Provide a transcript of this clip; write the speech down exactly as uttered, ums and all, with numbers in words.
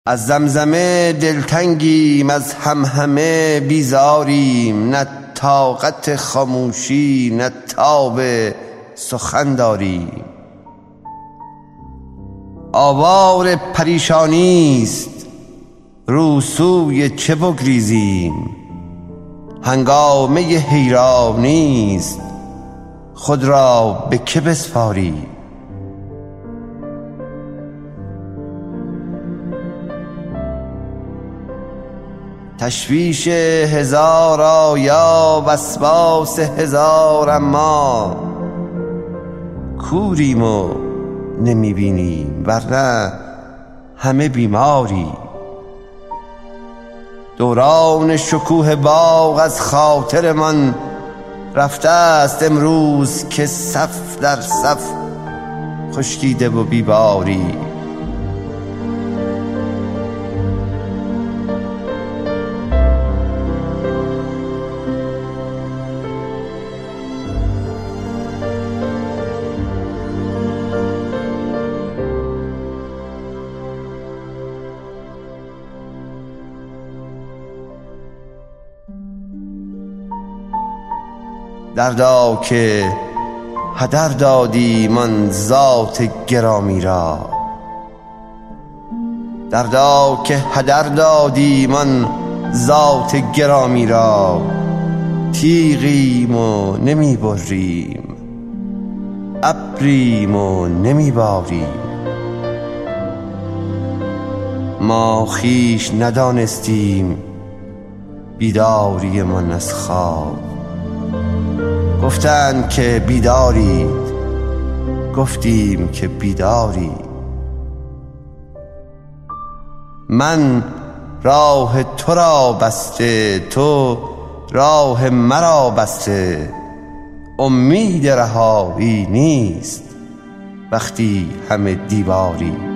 از زمزمه دلتنگیم، از همهمه بیزاریم، نه طاقت خاموشی نه تاب سخن داریم. آوار پریشانیست، رو سوی چه بگریزیم؟ هنگامه حیرانیست، خود را به که بسپاریم؟ تشویش هزار آیا، وسواس هزار اما، کوریم و نمیبینیم ورنه همه بیماریم. دوران شکوه باغ از خاطر من رفته است امروز، که صف در صف خشکیده و بیباری. دردا که هدر دادی من ذات گرامی را، دردا که هدر دادی من ذات گرامی را. تیغیم و نمی بریم، ابریم و نمی باریم. ما خویش ندانستیم بیداری من از خواب. گفتند که بیدارید، گفتیم که بیداری. من راه تو را بسته، تو راه مرا بسته. امید رهایی نیست وقتی همه دیواری.